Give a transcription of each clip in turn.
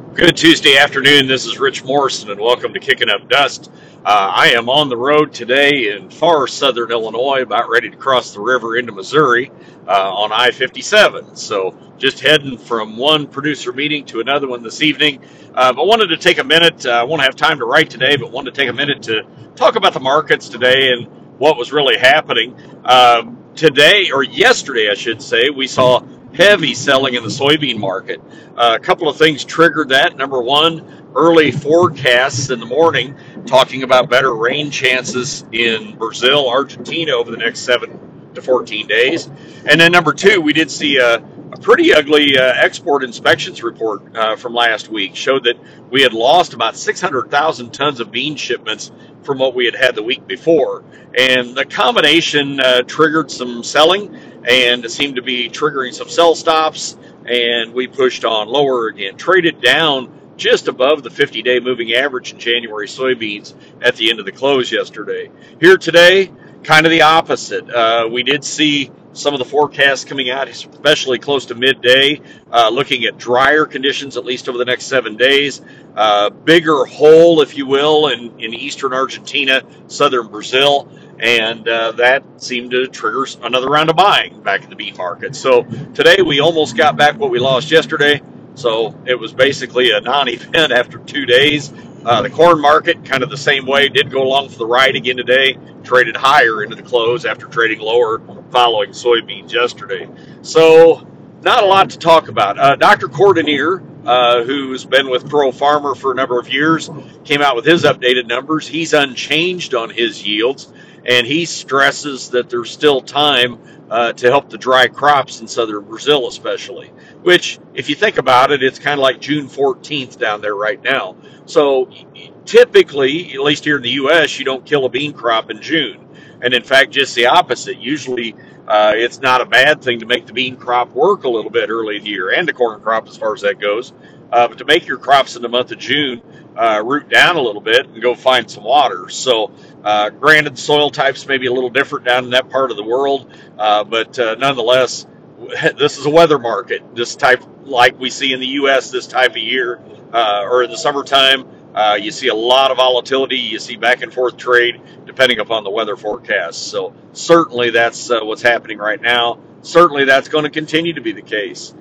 Good Tuesday afternoon. This is Rich Morrison, and welcome to Kicking Up Dust. I am on the road today in far southern Illinois, about ready to cross the river into Missouri on I-57. So just heading from one producer meeting to another one this evening. But wanted to take a minute. I won't have time to write today, but wanted to take a minute to talk about the markets today and what was really happening. Today, or yesterday, I should say, we saw heavy selling in the soybean market. A couple of things triggered that. Number one, early forecasts in the morning talking about better rain chances in Brazil, Argentina over the next 7 to 14 days. And then number two, we did see a pretty ugly export inspections report from last week. Showed that we had lost about 600,000 tons of bean shipments from what we had had the week before. And the combination triggered some selling, and it seemed to be triggering some sell stops, and we pushed on lower again, traded down just above the 50-day moving average in January soybeans at the end of the close yesterday. Here today, kind of the opposite. We did see some of the forecasts coming out, especially close to midday, looking at drier conditions at least over the next 7 days. Bigger hole, if you will, in eastern Argentina, southern Brazil. And that seemed to trigger another round of buying back in the bean market. So today we almost got back what we lost yesterday. So it was basically a non-event after 2 days. The corn market, kind of the same way, did go along for the ride again today, traded higher into the close after trading lower following soybeans yesterday. So not a lot to talk about. Dr. Cordonier, who's been with Pro Farmer for a number of years, came out with his updated numbers. He's unchanged on his yields, and he stresses that there's still time to help the dry crops in southern Brazil especially, which, if you think about it, it's kind of like June 14th down there right now. So typically, at least here in the U.S., you don't kill a bean crop in June. And in fact, just the opposite. Usually, it's not a bad thing to make the bean crop work a little bit early in the year, and the corn crop as far as that goes. But to make your crops in the month of June root down a little bit and go find some water. So granted, the soil types may be a little different down in that part of the world, but nonetheless, this is a weather market. This type, like we see in the U.S. this time of year, or in the summertime, you see a lot of volatility. You see back and forth trade depending upon the weather forecast. So certainly that's what's happening right now. Certainly that's going to continue to be the case.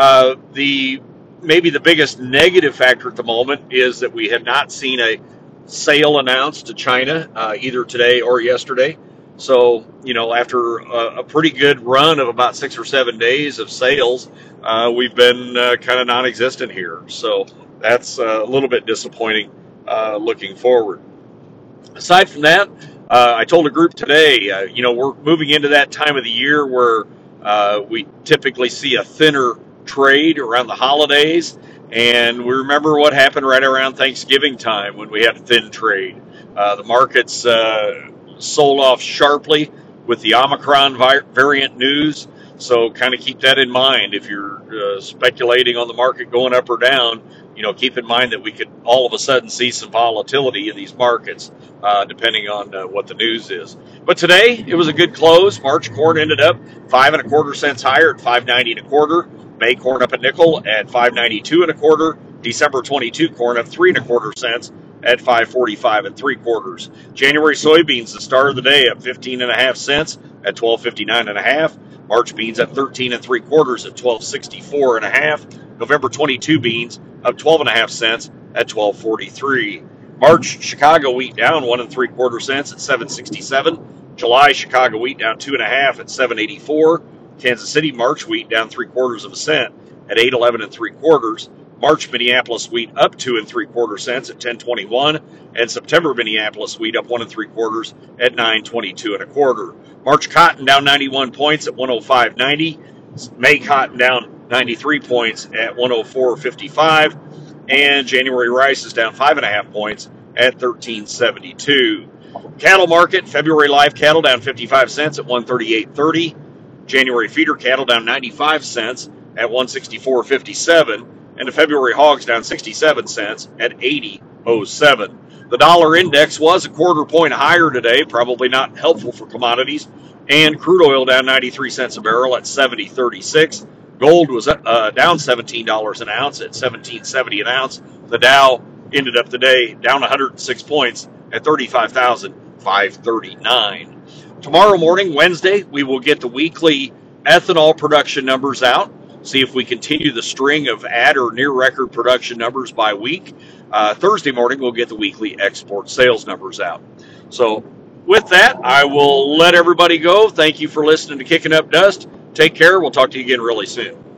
Maybe the biggest negative factor at the moment is that we have not seen a sale announced to China either today or yesterday. So, after a pretty good run of about 6 or 7 days of sales, we've been kind of non-existent here. So that's a little bit disappointing looking forward. Aside from that, I told a group today, we're moving into that time of the year where we typically see a thinner trade around the holidays. And we remember what happened right around Thanksgiving time when we had a thin trade. The markets sold off sharply with the Omicron variant news. So kind of keep that in mind. If you're speculating on the market going up or down, keep in mind that we could all of a sudden see some volatility in these markets, depending on what the news is. But today, it was a good close. March corn ended up 5 1/4 cents higher at $5.90 1/4. May corn up a nickel at $5.92 1/4. December 22 corn up 3 1/4 cents at $5.45 3/4. January soybeans, the start of the day, up 15 1/2 cents at $12.59 1/2. March beans up 13 3/4 at $12.64 1/2. November 22 beans up 12 1/2 cents at $12.43. March Chicago wheat down 1 3/4 cents at $7.67. July Chicago wheat down 2 1/2 at $7.84. Kansas City March wheat down 3/4 cent at $8.11 3/4. March Minneapolis wheat up 2 3/4 cents at $10.21, and September Minneapolis wheat up 1 3/4 at $9.22 1/4. March cotton down 91 points at 105.90. May cotton down 93 points at 104.55, and January rice is down 5 1/2 points at 13.72. Cattle market, February live cattle down 55 cents at 138.30. January feeder cattle down 95 cents at 164.57, and the February hogs down 67 cents at 80.07. The dollar index was a 1/4 point higher today, probably not helpful for commodities, and crude oil down 93 cents a barrel at 70.36. Gold was down $17 an ounce at 17.70 an ounce. The Dow ended up today down 106 points at 35,539. Tomorrow morning, Wednesday, we will get the weekly ethanol production numbers out. See if we continue the string of at or near record production numbers by week. Thursday morning, we'll get the weekly export sales numbers out. So, with that, I will let everybody go. Thank you for listening to Kicking Up Dust. Take care. We'll talk to you again really soon.